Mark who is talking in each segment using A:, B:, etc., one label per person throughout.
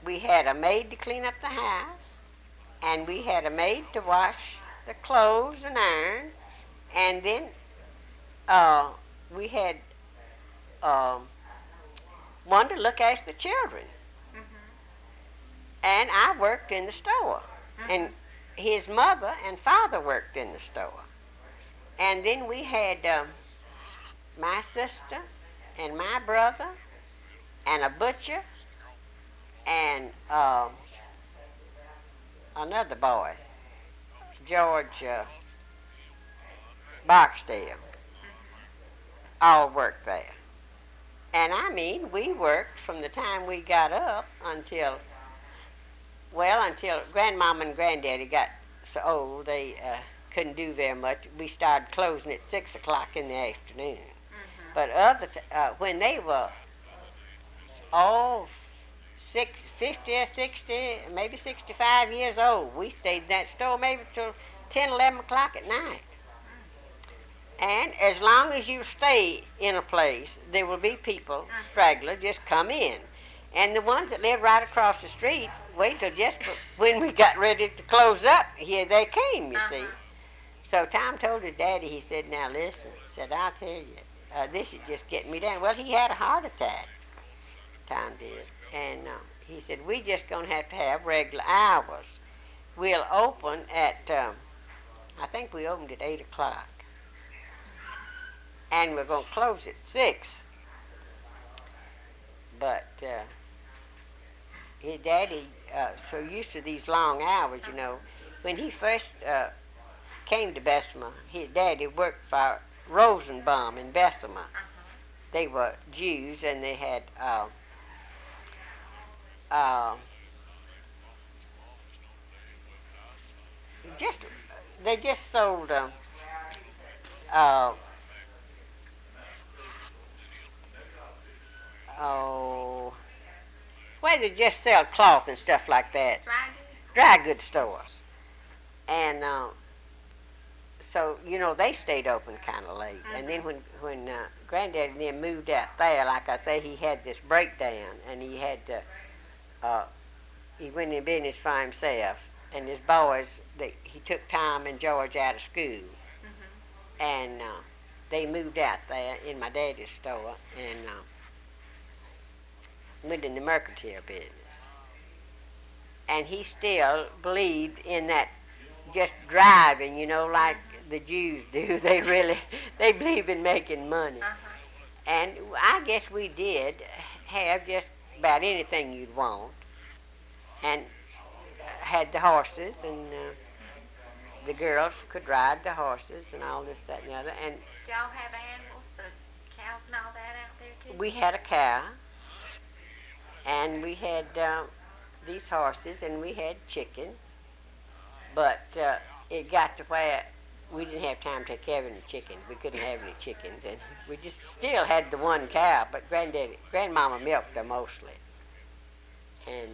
A: we had a maid to clean up the house, and we had a maid to wash the clothes and iron, and then uh, we had um, one to look after the children. And I worked in the store, and his mother and father worked in the store. And then we had my sister and my brother and a butcher and another boy, George Barksdale, all worked there. And I mean, we worked from the time we got up until, well, until Grandmama and Granddaddy got so old they couldn't do very much. We started closing at 6 o'clock in the afternoon. But when they were all 50 or 60, maybe 65 years old, we stayed in that store maybe till 10, 11 o'clock at night. And as long as you stay in a place, there will be people, stragglers, just come in. And the ones that live right across the street, wait till just when we got ready to close up, here they came, you see. So Tom told his daddy, he said, now listen, he said, I'll tell you, this is just getting me down. Well, he had a heart attack, Tom did. And he said, we just going to have regular hours. We'll open at, I think we opened at 8 o'clock. And we're going to close at 6. But his daddy, so used to these long hours, you know. When he first came to Bessemer, his daddy worked for Rosenbaum in Bessemer. They were Jews, and they had they just sold well, they just sell cloth and stuff like that. Dry goods stores. And so, you know, they stayed open kind of late. And then when Granddaddy then moved out there, like I say, he had this breakdown, and he had to, he went in business for himself. And his boys, he took Tom and George out of school. And they moved out there in my daddy's store and went in the mercantile business. And he still believed in that just driving, you know, like the Jews do. They believe in making money. And I guess we did have just about anything you'd want. And had the horses, and the girls could ride the horses and all this, that, and the other. And
B: did y'all have animals, the cows and all that out there too?
A: We had a cow, and we had these horses, and we had chickens. But it got to where we didn't have time to take care of any chickens. We couldn't have any chickens, and we just still had the one cow. But Grandmama milked her mostly, and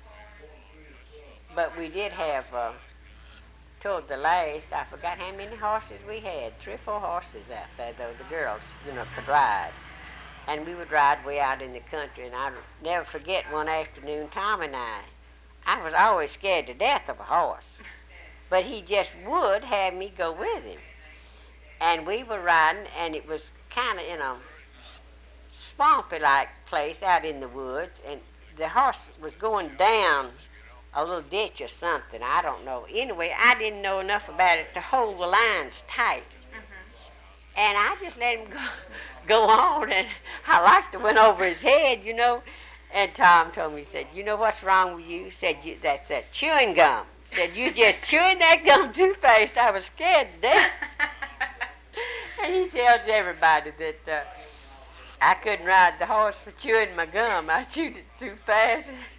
A: but we did have. Toward the last, I forgot how many horses we had. 3 or 4 horses out there, though the girls, you know, could ride. And we would ride way out in the country. And I'll never forget one afternoon, Tom and I was always scared to death of a horse. But he just would have me go with him. And we were riding, and it was kind of in a swampy-like place out in the woods. And the horse was going down a little ditch or something, I don't know. Anyway, I didn't know enough about it to hold the lines tight. And I just let him go on, and I like to went over his head, you know. And Tom told me, he said, you know what's wrong with you? He said, that's that chewing gum. He said, you just chewing that gum too fast. I was scared to death. And he tells everybody that I couldn't ride the horse for chewing my gum. I chewed it too fast.